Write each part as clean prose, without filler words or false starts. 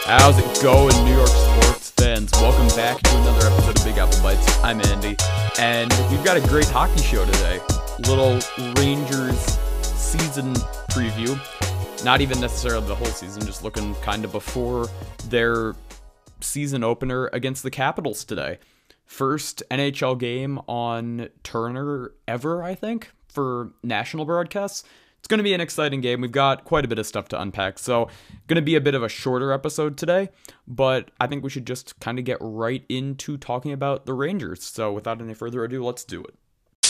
How's it going, New York sports fans? Welcome back to another episode of Big Apple Bites. I'm Andy, and we've got a great hockey show today. Little Rangers season preview. Not even necessarily the whole season, just looking kind of before their season opener against the Capitals today. First NHL game on Turner ever, I think, for national broadcasts. It's going to be an exciting game. We've got quite a bit of stuff to unpack, so going to be a bit of a shorter episode today, but I think we should just kind of get right into talking about the Rangers. So without any further ado, let's do it.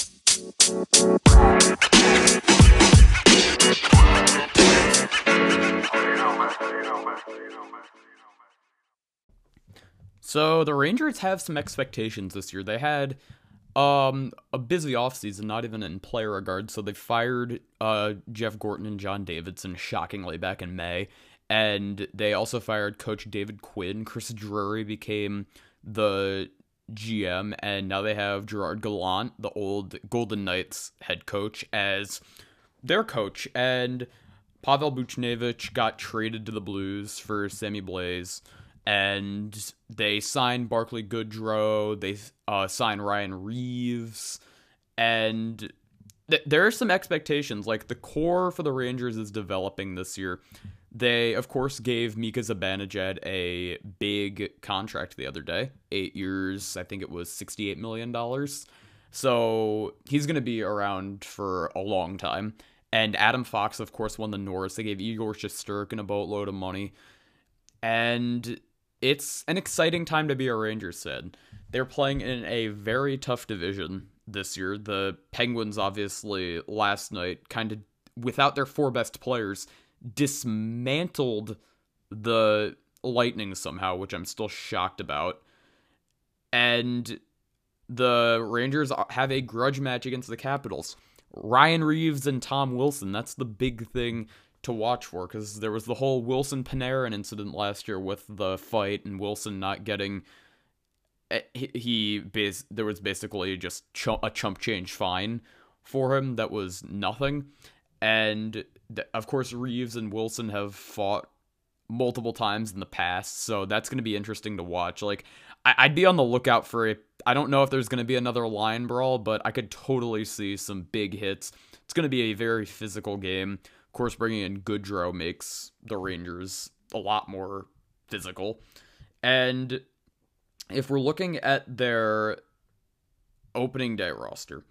So the Rangers have some expectations this year. They had a busy offseason, not even in player regard. So they fired Jeff Gorton and John Davidson, shockingly, back in May. And they also fired Coach David Quinn. Chris Drury became the GM, and now they have Gerard Gallant, the old Golden Knights head coach, as their coach. And Pavel Buchnevich got traded to the Blues for Sammy Blais. And they signed Barclay Goodrow, they signed Ryan Reeves, and there are some expectations. Like, the core for the Rangers is developing this year. They, of course, gave Mika Zibanejad a big contract the other day. 8 years, I think it was $68 million. So he's going to be around for a long time. And Adam Fox, of course, won the Norris. They gave Igor Shesterkin a boatload of money. And it's an exciting time to be a Rangers fan. They're playing in a very tough division this year. The Penguins, obviously, last night, kind of, without their four best players, dismantled the Lightning somehow, which I'm still shocked about. And the Rangers have a grudge match against the Capitals. Ryan Reeves and Tom Wilson, that's the big thing to watch for, because there was the whole Wilson-Panarin incident last year with the fight and Wilson not getting... There was basically just a chump change fine for him that was nothing. And, of course, Reeves and Wilson have fought multiple times in the past, so that's going to be interesting to watch. Like, I'd be on the lookout for it. I don't know if there's going to be another line brawl, but I could totally see some big hits. It's going to be a very physical game. Of course, bringing in Goodrow makes the Rangers a lot more physical. And if we're looking at their opening day roster,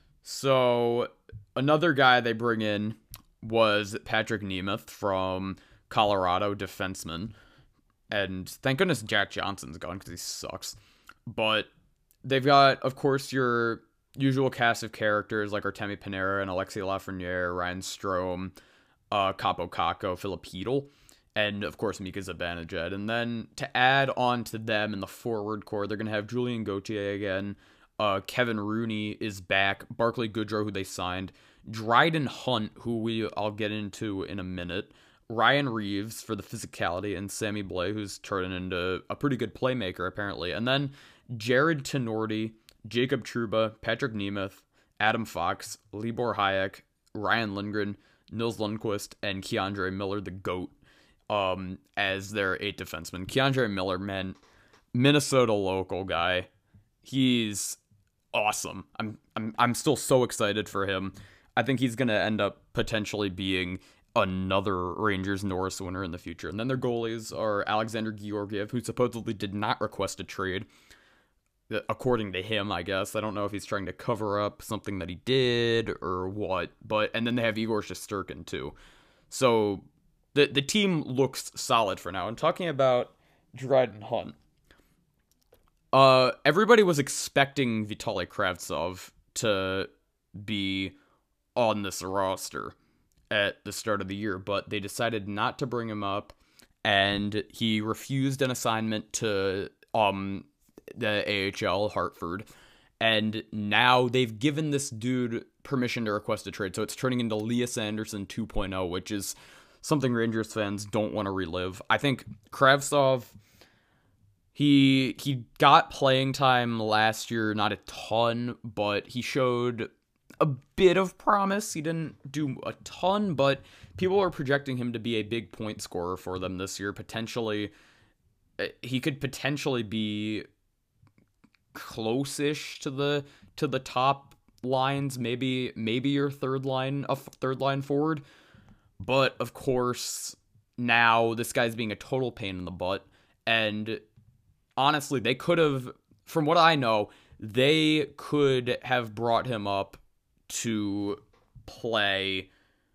so another guy they bring in was Patrick Nemeth from Colorado, defenseman. And thank goodness Jack Johnson's gone, because he sucks. But they've got, of course, your usual cast of characters like Artemi Panarin and Alexis Lafreniere, Ryan Strome, Capo Caco, Filipino, and of course Mika Zibanejad. And then to add on to them in the forward core, they're going to have Julien Gauthier again. Kevin Rooney is back. Barclay Goodrow, who they signed. Dryden Hunt, who I'll get into in a minute. Ryan Reeves for the physicality, and Sammy Blais, who's turning into a pretty good playmaker apparently. And then Jared Tenorti, Jacob Trouba, Patrick Nemeth, Adam Fox, Libor Hayek, Ryan Lindgren, Nils Lundqvist, and Keandre Miller, the GOAT, as their 8 defensemen. Keandre Miller, man, Minnesota local guy. He's awesome. I'm still so excited for him. I think he's going to end up potentially being another Rangers Norris winner in the future. And then their goalies are Alexander Georgiev, who supposedly did not request a trade, according to him, I guess. I don't know if he's trying to cover up something that he did or what, and then they have Igor Shesterkin too. So the team looks solid for now. And talking about Dryden Hunt, everybody was expecting Vitaly Kravtsov to be on this roster at the start of the year, but they decided not to bring him up, and he refused an assignment to the AHL, Hartford, and now they've given this dude permission to request a trade, so it's turning into Lias Andersson 2.0, which is something Rangers fans don't want to relive. I think Kravtsov, he got playing time last year, not a ton, but he showed a bit of promise. He didn't do a ton, but people are projecting him to be a big point scorer for them this year, potentially he could potentially be close-ish to the top lines, maybe your third line forward. But of course, now this guy's being a total pain in the butt. And honestly, they could have, from what I know, they could have brought him up to play.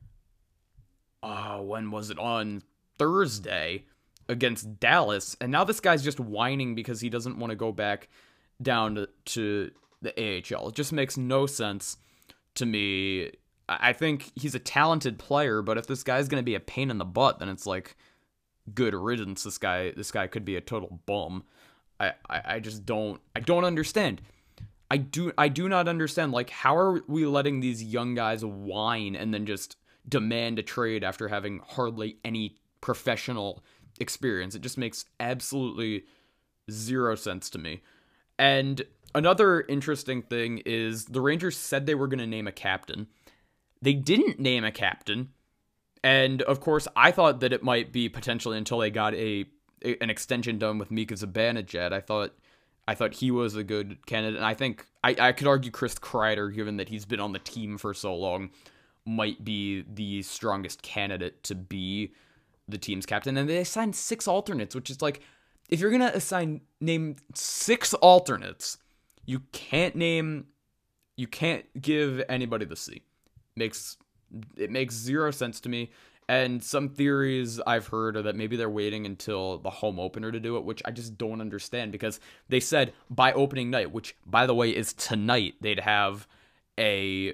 When was it? On Thursday against Dallas. And now this guy's just whining because he doesn't want to go back down to the AHL. It just makes no sense to me. I think he's a talented player, but if this guy's going to be a pain in the butt, then it's like good riddance. This guy could be a total bum. I just don't understand. I do not understand, like, how are we letting these young guys whine and then just demand a trade after having hardly any professional experience? It just makes absolutely zero sense to me. And another interesting thing is the Rangers said they were going to name a captain. They didn't name a captain. And of course, I thought that it might be potentially until they got an extension done with Mika Zibanejad. I thought he was a good candidate. And I think I could argue Chris Kreider, given that he's been on the team for so long, might be the strongest candidate to be the team's captain. And they assigned 6 alternates, which is like, if you're going to name 6 alternates, you can't give anybody the C. It makes zero sense to me. And some theories I've heard are that maybe they're waiting until the home opener to do it, which I just don't understand, because they said by opening night, which by the way is tonight, they'd have a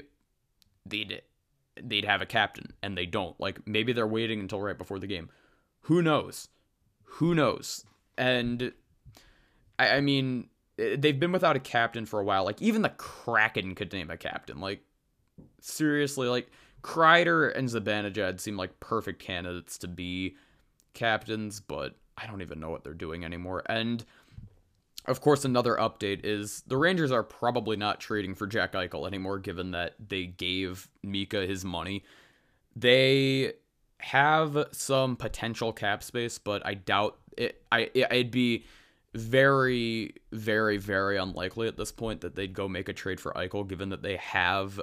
captain, and they don't. Like, maybe they're waiting until right before the game. Who knows? And I mean, they've been without a captain for a while. Like, even the Kraken could name a captain. Like, seriously, like, Kreider and Zibanejad seem like perfect candidates to be captains, but I don't even know what they're doing anymore. And of course, another update is the Rangers are probably not trading for Jack Eichel anymore, given that they gave Mika his money. They have some potential cap space, but I doubt it. It'd be very, very, very unlikely at this point that they'd go make a trade for Eichel, given that they have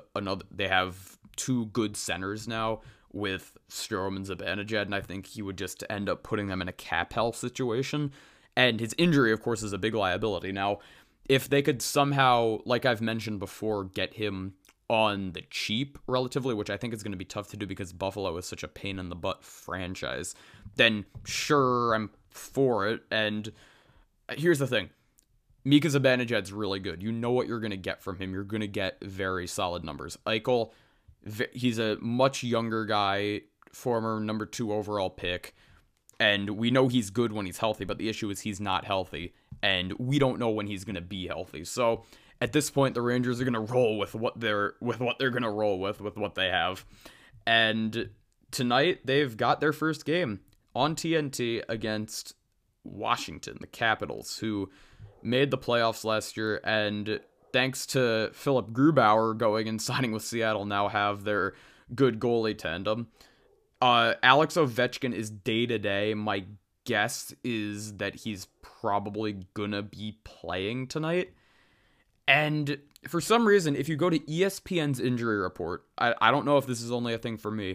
2 good centers now with Strome and Zibanejad, and I think he would just end up putting them in a cap hell situation. And his injury, of course, is a big liability. Now, if they could somehow, like I've mentioned before, get him on the cheap relatively, which I think is going to be tough to do because Buffalo is such a pain in the butt franchise, then sure, I'm for it. And here's the thing. Mika Zibanejad's really good. You know what you're going to get from him. You're going to get very solid numbers. Eichel, he's a much younger guy, former number 2 overall pick, and we know he's good when he's healthy, but the issue is he's not healthy, and we don't know when he's going to be healthy. So at this point, the Rangers are going to roll with what they're going to roll with what they have. And tonight, they've got their first game on TNT against Washington, the Capitals, who made the playoffs last year, and thanks to Philip Grubauer going and signing with Seattle, now have their good goalie tandem. Alex Ovechkin is day-to-day. My guess is that he's probably gonna be playing tonight. And for some reason, if you go to ESPN's injury report, I don't know if this is only a thing for me,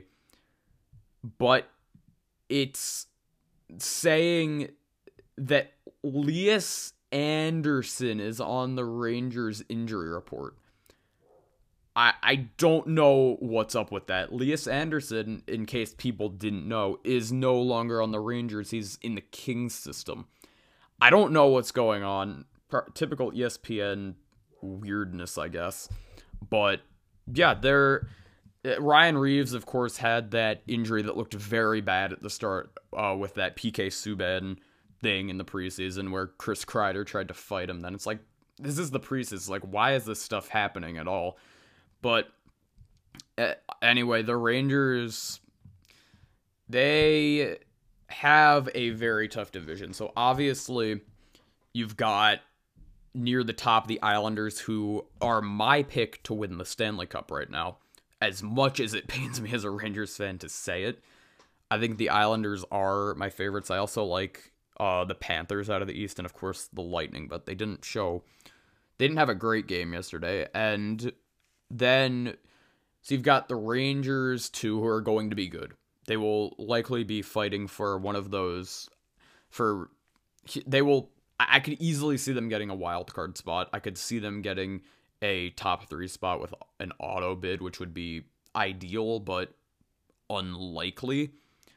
but it's saying that Lias Anderson is on the Rangers injury report. I don't know what's up with that. Lias Anderson, in case people didn't know, is no longer on the Rangers. He's in the Kings system. I don't know what's going on. Typical ESPN weirdness, I guess. But yeah, Ryan Reeves, of course, had that injury that looked very bad at the start with that PK Subban thing in the preseason where Chris Kreider tried to fight him. Then it's like, this is the preseason. Like, why is this stuff happening at all? But anyway, the Rangers, they have a very tough division. So obviously, you've got near the top the Islanders, who are my pick to win the Stanley Cup right now. As much as it pains me as a Rangers fan to say it, I think the Islanders are my favorites. I also like the Panthers out of the East, and of course the Lightning, but they didn't have a great game yesterday. And then, so you've got the Rangers too, who are going to be good. They will likely be fighting for one of those, I could easily see them getting a wild card spot. I could see them getting a top 3 spot with an auto bid, which would be ideal, but unlikely.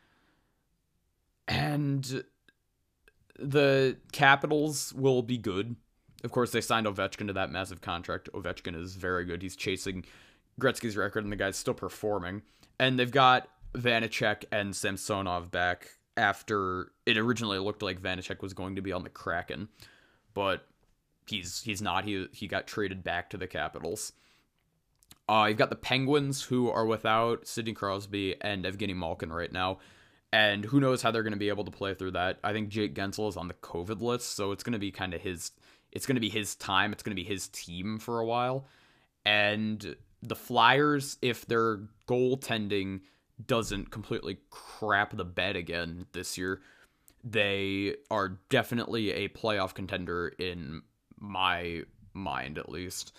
And the Capitals will be good. Of course, they signed Ovechkin to that massive contract. Ovechkin is very good. He's chasing Gretzky's record, and the guy's still performing. And they've got Vanecek and Samsonov back after it originally looked like Vanecek was going to be on the Kraken, but he's not. He got traded back to the Capitals. You've got the Penguins, who are without Sidney Crosby and Evgeny Malkin right now, and who knows how they're going to be able to play through that. I think Jake Gensel is on the COVID list, so it's going to be kind of it's going to be his time. It's going to be his team for a while. And the Flyers, if their goaltending doesn't completely crap the bed again this year, they are definitely a playoff contender in my mind, at least.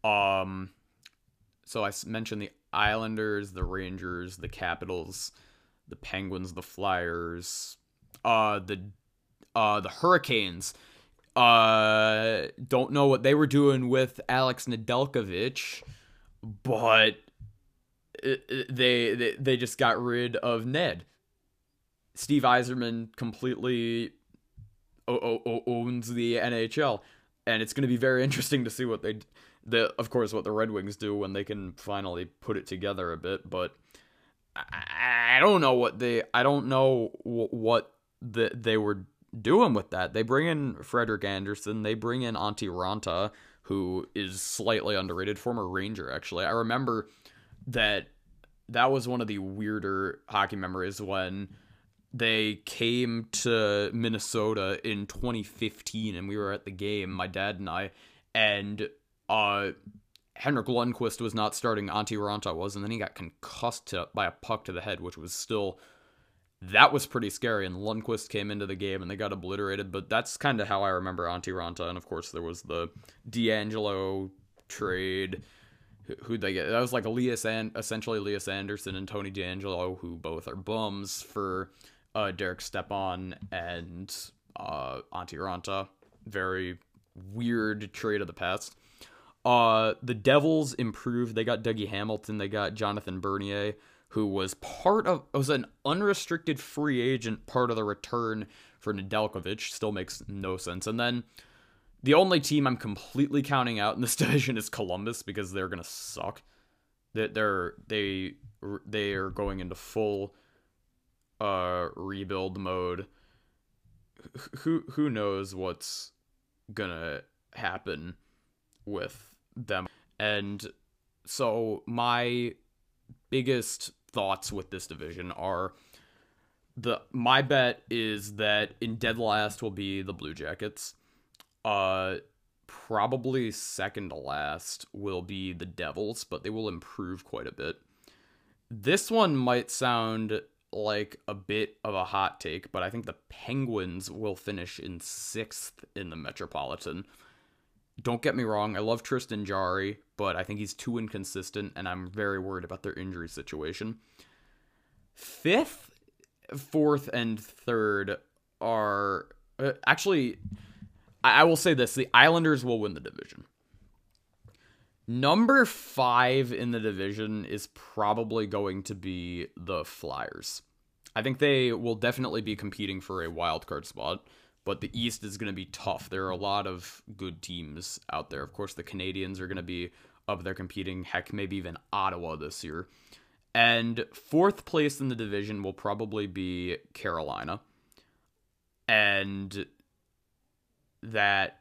So I mentioned the Islanders, the Rangers, the Capitals, the Penguins, the Flyers, the Hurricanes. Don't know what they were doing with Alex Nedeljkovic, but they just got rid of Ned. Steve Yzerman completely owns the NHL, and it's going to be very interesting to see what of course, what the Red Wings do when they can finally put it together a bit. But I don't know what they were doing with that. They bring in Frederik Andersen. They bring in Antti Ranta, who is slightly underrated, former Ranger, actually. I remember that was one of the weirder hockey memories when they came to Minnesota in 2015, and we were at the game, my dad and I, and Henrik Lundqvist was not starting, Antti Ranta was, and then he got concussed by a puck to the head, which was still... That was pretty scary, and Lundqvist came into the game, and they got obliterated, but that's kind of how I remember Antti Ranta, and of course there was the DeAngelo trade. Who'd they get? That was like essentially Elias Anderson and Tony DeAngelo, who both are bums, for Derek Stepan and Antti Ranta. Very weird trade of the past. The Devils improved. They got Dougie Hamilton. They got Jonathan Bernier, who was an unrestricted free agent, part of the return for Nedeljkovic. Still makes no sense. And then the only team I'm completely counting out in this division is Columbus, because they're gonna suck. They are going into full rebuild mode. Who knows what's gonna happen with them? And so my biggest thoughts with this division are, my bet is that in dead last will be the Blue Jackets. Probably second to last will be the Devils, but they will improve quite a bit. This one might sound like a bit of a hot take, but I think the Penguins will finish in 6th in the Metropolitan. Don't get me wrong, I love Tristan Jarry, but I think he's too inconsistent, and I'm very worried about their injury situation. 5th, 4th, and 3rd are... actually, I will say this, the Islanders will win the division. Number 5 in the division is probably going to be the Flyers. I think they will definitely be competing for a wildcard spot, but the East is going to be tough. There are a lot of good teams out there. Of course, the Canadiens are going to be up there competing, heck, maybe even Ottawa this year. And 4th place in the division will probably be Carolina. And that...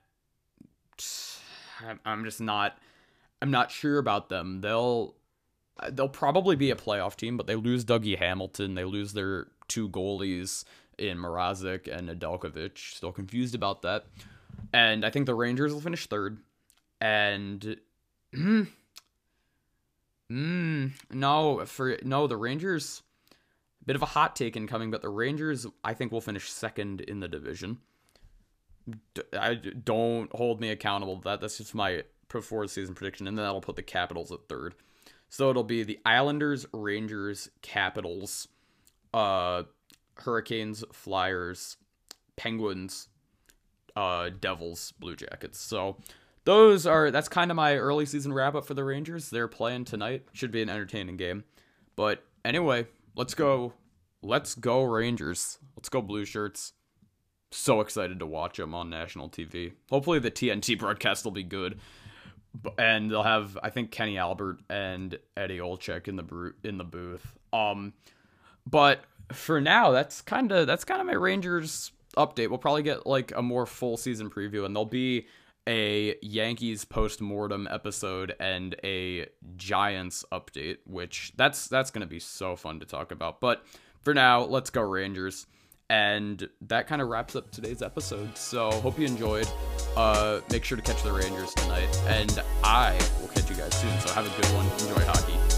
I'm not sure about them. They'll probably be a playoff team, but they lose Dougie Hamilton. They lose their 2 goalies in Mrazek and Nedeljkovic. Still confused about that. And I think the Rangers will finish 3rd. And the Rangers Bit of a hot take incoming, but the Rangers, I think, will finish second in the division. Don't hold me accountable to that. That's just my before season prediction, and then that'll put the Capitals at third. So it'll be the Islanders, Rangers, Capitals, Hurricanes, Flyers, Penguins, Devils, Blue Jackets. So that's kind of my early season wrap up for the Rangers. They're playing tonight. Should be an entertaining game. But anyway, let's go Rangers. Let's go Blue Shirts. So excited to watch them on national TV. Hopefully the TNT broadcast will be good. And they'll have, I think, Kenny Albert and Eddie Olczyk in the booth. But for now, that's kind of my Rangers update. We'll probably get like a more full season preview, and there'll be a Yankees post-mortem episode and a Giants update, which that's going to be so fun to talk about. But for now, let's go Rangers. And that kind of wraps up today's episode. So hope you enjoyed. Make sure to catch the Rangers tonight, and I will catch you guys soon. So have a good one. Enjoy hockey.